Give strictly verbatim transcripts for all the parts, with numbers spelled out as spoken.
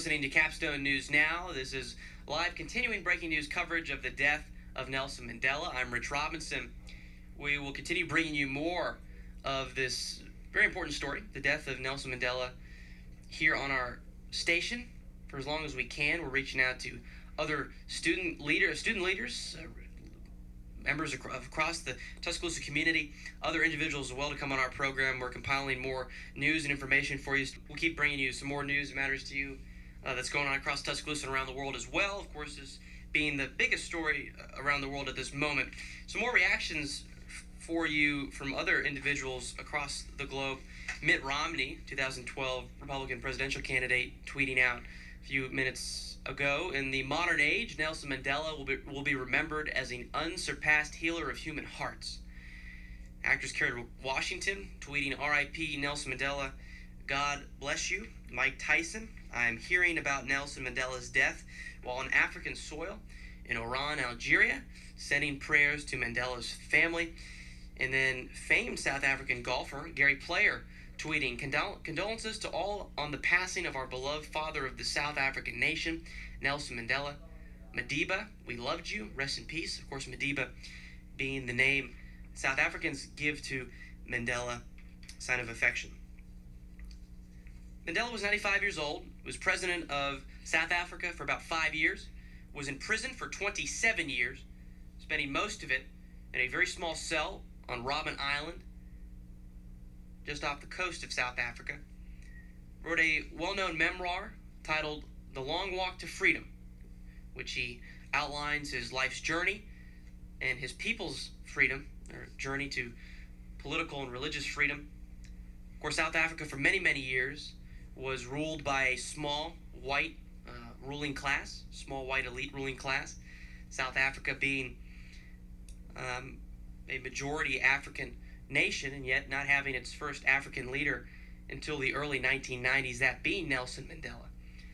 listening to Capstone News Now. This is live continuing breaking news coverage of the death of Nelson Mandela. I'm Rich Robinson. We will continue bringing you more of this very important story, the death of Nelson Mandela, here on our station for as long as we can. We're reaching out to other student leader, student leaders, uh, members across the Tuscaloosa community, other individuals as well to come on our program. We're compiling more news and information for you. We'll keep bringing you some more news that matters to you uh, that's going on across Tuscaloosa and around the world as well. Of course, this being the biggest story around the world at this moment. Some more reactions for you from other individuals across the globe. Mitt Romney, two thousand twelve Republican presidential candidate, tweeting out a few minutes ago, in the modern age, Nelson Mandela will be, will be remembered as an unsurpassed healer of human hearts. Actress Kerry Washington tweeting, R I P Nelson Mandela, God bless you. Mike Tyson, I'm hearing about Nelson Mandela's death while on African soil in Oran, Algeria, sending prayers to Mandela's family. And then famed South African golfer Gary Player tweeting, Condol- condolences to all on the passing of our beloved father of the South African nation, Nelson Mandela. Madiba, we loved you. Rest in peace. Of course, Madiba being the name South Africans give to Mandela, sign of affection. Mandela was ninety-five years old, was president of South Africa for about five years, was in prison for twenty-seven years, spending most of it in a very small cell on Robben Island, just off the coast of South Africa. Wrote a well-known memoir titled The Long Walk to Freedom, which he outlines his life's journey and his people's freedom, or journey to political and religious freedom. Of course, South Africa for many, many years was ruled by a small white uh, ruling class, small white elite ruling class. South Africa being um, a majority African nation, and yet not having its first African leader until the early nineteen nineties, that being Nelson Mandela.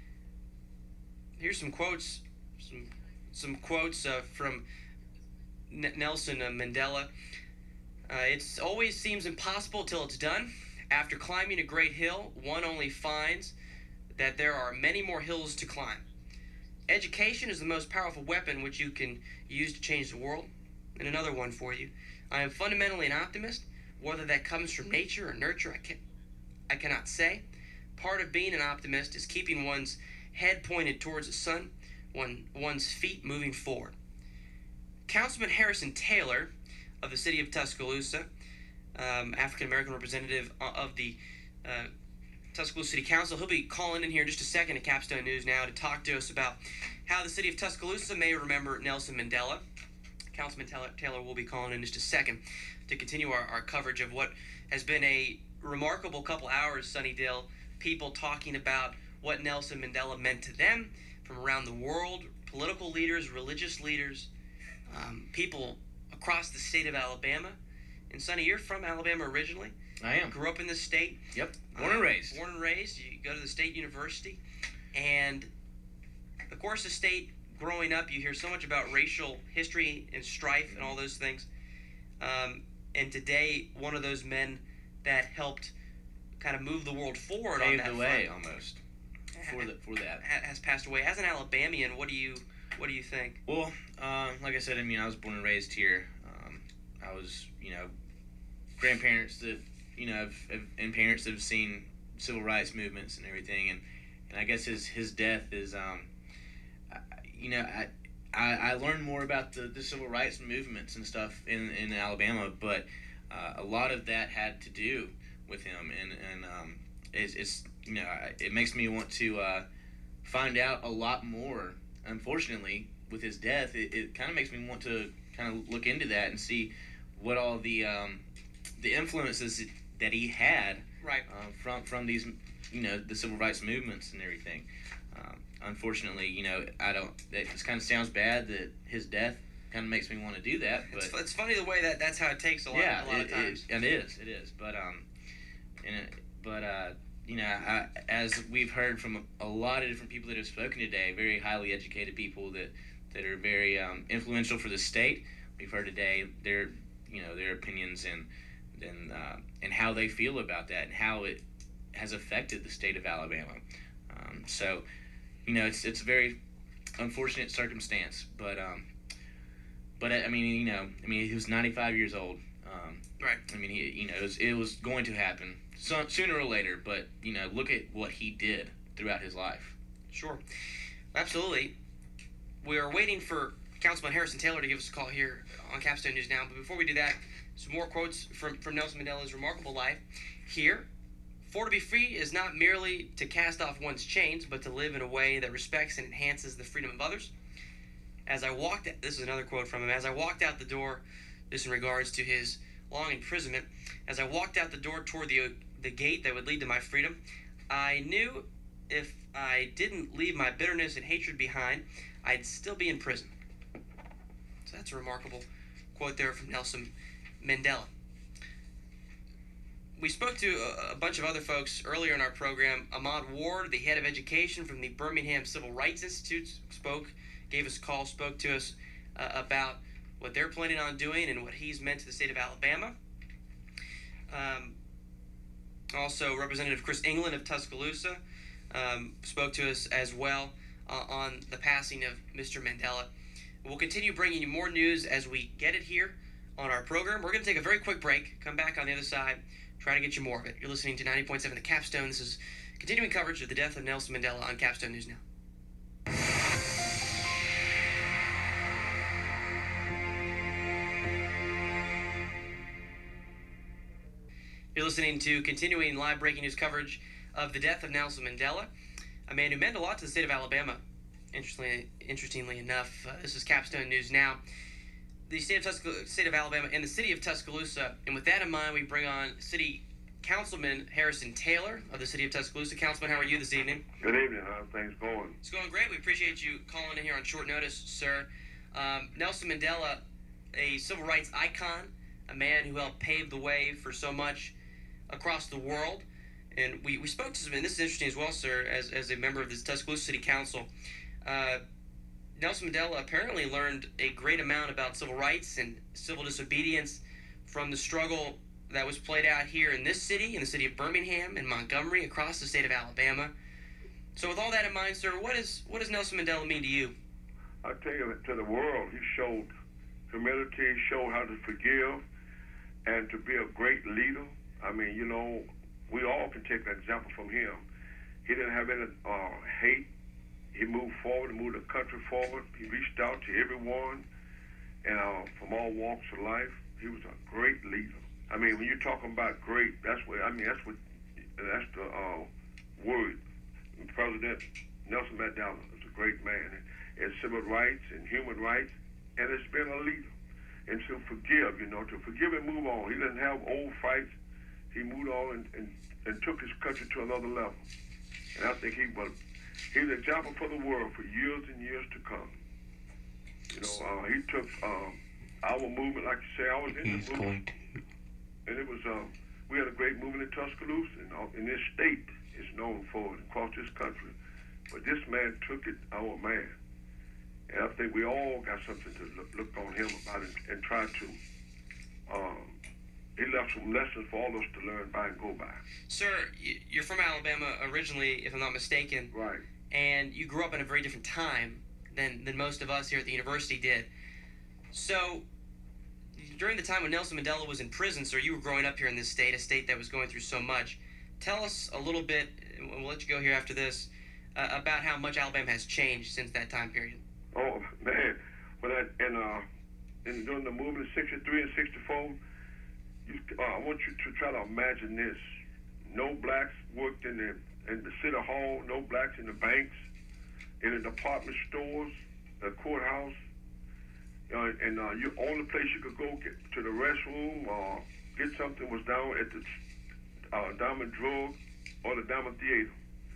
Here's some quotes, some some quotes uh, from N- Nelson Mandela. Uh, it always seems impossible till it's done. After climbing a great hill, one only finds that there are many more hills to climb. Education is the most powerful weapon which you can use to change the world. And another one for you. I am fundamentally an optimist. Whether that comes from nature or nurture, I, can, I cannot say. Part of being an optimist is keeping one's head pointed towards the sun, one, one's feet moving forward. Councilman Harrison Taylor of the city of Tuscaloosa, um, African-American representative of the uh, Tuscaloosa City Council, he'll be calling in here in just a second at Capstone News Now to talk to us about how the city of Tuscaloosa may remember Nelson Mandela. Councilman Taylor, Taylor will be calling in just a second to continue our, our coverage of what has been a remarkable couple hours, Sunnydale. People talking about what Nelson Mandela meant to them from around the world, political leaders, religious leaders, um, people across the state of Alabama. And Sonny, you're from Alabama originally. I am. Grew up in this state. Yep. Born and raised. Born and raised. You go to the state university. And, of course, the state, growing up, you hear so much about racial history and strife and all those things. Um, and today, one of those men that helped kind of move the world forward on Paved that the way, front, almost, for, the, for that. has passed away. As an Alabamian, what do you what do you think? Well, uh, like I said, I mean, I was born and raised here. Um, I was, you know, grandparents that, you know, have, have, and parents that have seen civil rights movements and everything. And, and I guess his, his death is, um, I, you know, I, I I learned more about the, the civil rights movements and stuff in, in Alabama, but uh, a lot of that had to do with him. And, and um, it's, it's, you know, it makes me want to uh, find out a lot more. Unfortunately, with his death, it, it kind of makes me want to kind of look into that and see what all the um, the influences that he had right uh, from from these, you know, the civil rights movements and everything. Um, unfortunately, you know, I don't. It just kind of sounds bad that his death kind of makes me want to do that. But it's, it's funny the way that that's how it takes a lot. Yeah, a lot it, of times. It, it is. It is. But um, and it, but uh. You know, I, as we've heard from a lot of different people that have spoken today, very highly educated people that, that are very um, influential for the state. We've heard today their, you know, their opinions and and uh, and how they feel about that and how it has affected the state of Alabama. Um, so, you know, it's it's a very unfortunate circumstance. But um, but I mean, you know, I mean, he was ninety-five years old. Um, Right. I mean, he, you know, it was, it was going to happen so, sooner or later. But you know, look at what he did throughout his life. Sure. Absolutely. We are waiting for Councilman Harrison Taylor to give us a call here on Capstone News Now. But before we do that, some more quotes from, from Nelson Mandela's remarkable life. Here, for to be free is not merely to cast off one's chains, but to live in a way that respects and enhances the freedom of others. As I walked, this is another quote from him, as I walked out the door, this in regards to his long imprisonment, as I walked out the door toward the, the gate that would lead to my freedom, I knew if I didn't leave my bitterness and hatred behind, I'd still be in prison. So that's a remarkable quote there from Nelson Mandela. We spoke to a, a bunch of other folks earlier in our program. Ahmad Ward, the head of education from the Birmingham Civil Rights Institute, spoke, gave us a call, spoke to us uh, about what they're planning on doing and what he's meant to the state of Alabama. Um, also, Representative Chris England of Tuscaloosa um, spoke to us as well uh, on the passing of Mister Mandela. We'll continue bringing you more news as we get it here on our program. We're going to take a very quick break, come back on the other side, try to get you more of it. You're listening to ninety point seven The Capstone. This is continuing coverage of the death of Nelson Mandela on Capstone News Now. You're listening to continuing live breaking news coverage of the death of Nelson Mandela, a man who meant a lot to the state of Alabama. Interestingly, interestingly enough, uh, this is Capstone News Now. The state of, Tuscal- state of Alabama and the city of Tuscaloosa. And with that in mind, we bring on City Councilman Harrison Taylor of the city of Tuscaloosa. Councilman, how are you this evening? Good evening. How are things going? It's going great. We appreciate you calling in here on short notice, sir. Um, Nelson Mandela, a civil rights icon, a man who helped pave the way for so much across the world. And we, we spoke to some, and this is interesting as well, sir, as, as a member of the Tuscaloosa City Council. Uh, Nelson Mandela apparently learned a great amount about civil rights and civil disobedience from the struggle that was played out here in this city, in the city of Birmingham, and Montgomery, across the state of Alabama. So with all that in mind, sir, what is what does Nelson Mandela mean to you? I tell you, to the world, he showed humility, he showed how to forgive, and to be a great leader. I mean, you know, we all can take an example from him. He didn't have any uh, hate. He moved forward, moved the country forward. He reached out to everyone, and uh, from all walks of life. He was a great leader. I mean, when you're talking about great, that's what I mean. That's what that's the uh, word. President Nelson Mandela is a great man in civil rights and human rights, and has been a leader. And to forgive, you know, to forgive and move on. He didn't have old fights. He moved on and, and, and took his country to another level. And I think he was he's an example for the world for years and years to come. You know, uh, he took um, our movement, like you say, I was in He's the movement. going to. And it was, um, we had a great movement in Tuscaloosa, and, uh, and this state is known for it across this country. But this man took it, our man. And I think we all got something to look, look on him about it and try to, um, he left some lessons for all of us to learn by and go by. Sir, you're from Alabama originally, if I'm not mistaken. Right. And you grew up in a very different time than, than most of us here at the university did. So, during the time when Nelson Mandela was in prison, sir, you were growing up here in this state, a state that was going through so much. Tell us a little bit, and we'll let you go here after this, uh, about how much Alabama has changed since that time period. Oh, man. When I, and, uh, and during the movement of sixty-three and sixty-four, you, uh, I want you to try to imagine this. No blacks worked in the, in the city hall, no blacks in the banks, in the department stores, the courthouse. Uh, and uh, you only place you could go get to the restroom or get something was down at the uh, Diamond Drug or the Diamond Theater.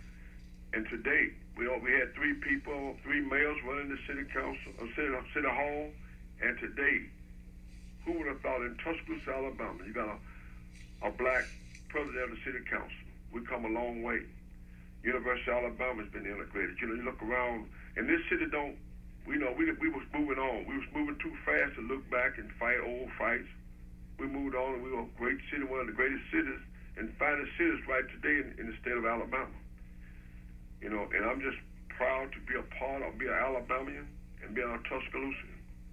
And today, we we had three people, three males running the city council, uh, city, city hall. And today, who would have thought in Tuscaloosa, Alabama, you got a, a black president of the city council? We come a long way. University of Alabama has been integrated. You know, you look around, and this city don't. We know we we was moving on. We was moving too fast to look back and fight old fights. We moved on, and we were a great city, one of the greatest cities and finest cities right today in, in the state of Alabama. You know, and I'm just proud to be a part of, be an Alabamian and be a Tuscaloosa.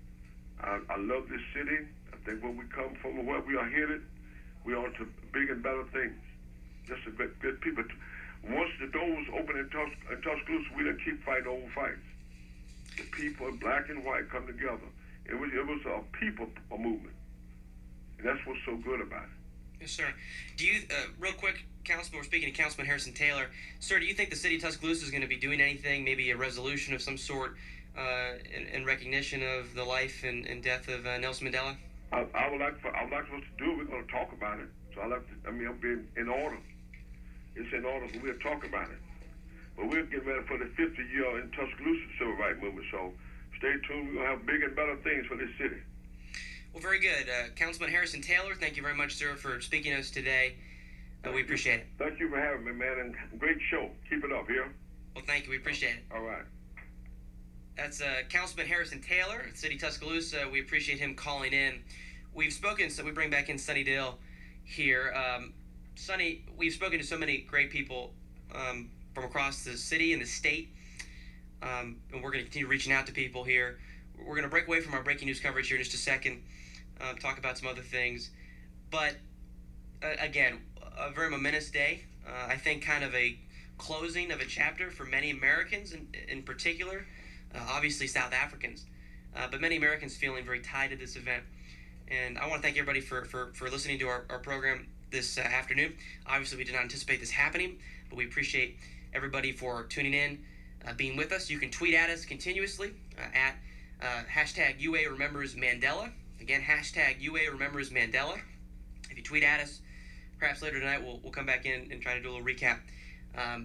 I, I love this city. I think where we come from and where we are headed, we are on to big and better things. Just a good, good people. Once the door was open in, Tus- in Tuscaloosa, we didn't keep fighting old fights. The people, black and white, come together. It was it was a people a movement, and that's what's so good about it. Yes, sir. Do you, uh, real quick, Councilman, we're speaking to Councilman Harrison Taylor. Sir, do you think the city of Tuscaloosa is going to be doing anything, maybe a resolution of some sort, uh, in, in recognition of the life and, and death of uh, Nelson Mandela? I, I would like for I would like for us to do it. We're going to talk about it. So I like to. I mean, I'll be in, in order. It's in order, so we'll talk about it. But we're getting ready for the fiftieth year in Tuscaloosa Civil Rights Movement. So stay tuned. We're going to have big and better things for this city. Well, very good. Uh, Councilman Harrison Taylor, thank you very much, sir, for speaking to us today. Uh, we appreciate it. Thank you for having me, man, and great show. Keep it up here. Well, thank you. We appreciate it. All right. That's uh, Councilman Harrison Taylor, City Tuscaloosa. We appreciate him calling in. We've spoken, so we bring back in Sonny Dill here. Um, Sonny, we've spoken to so many great people um, from across the city and the state, um, and we're going to continue reaching out to people here. We're going to break away from our breaking news coverage here in just a second, uh, talk about some other things. But, uh, again, a very momentous day. Uh, I think kind of a closing of a chapter for many Americans in, in particular, uh, obviously South Africans, uh, but many Americans feeling very tied to this event. And I want to thank everybody for, for, for listening to our, our program this uh, afternoon. Obviously, we did not anticipate this happening, but we appreciate everybody for tuning in, uh, being with us. You can tweet at us continuously uh, at uh, hashtag U A Remembers Mandela. Again, hashtag U A Remembers Mandela. If you tweet at us, perhaps later tonight we'll, we'll come back in and try to do a little recap. Um,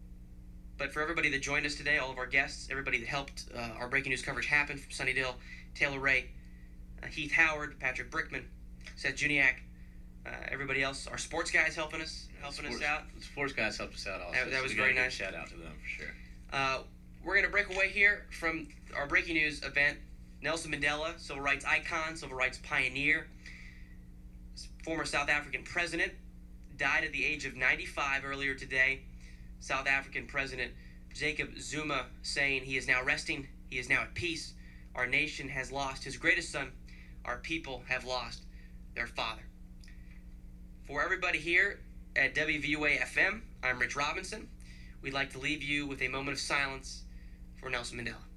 but for everybody that joined us today, all of our guests, everybody that helped uh, our breaking news coverage happen, from Sonny Dill, Taylor Ray, uh, Heath Howard, Patrick Brickman, Seth Juniak, uh, everybody else, our sports guys helping us, helping sports, us out. The sports guys helped us out also. That, that so was we very gotta give nice. a shout out to them for sure. Uh, we're going to break away here from our breaking news event. Nelson Mandela, civil rights icon, civil rights pioneer, former South African president, died at the age of ninety-five earlier today. South African President Jacob Zuma saying he is now resting, he is now at peace. Our nation has lost his greatest son. Our people have lost their father. For everybody here at W V U A F M, I'm Rich Robinson. We'd like to leave you with a moment of silence for Nelson Mandela.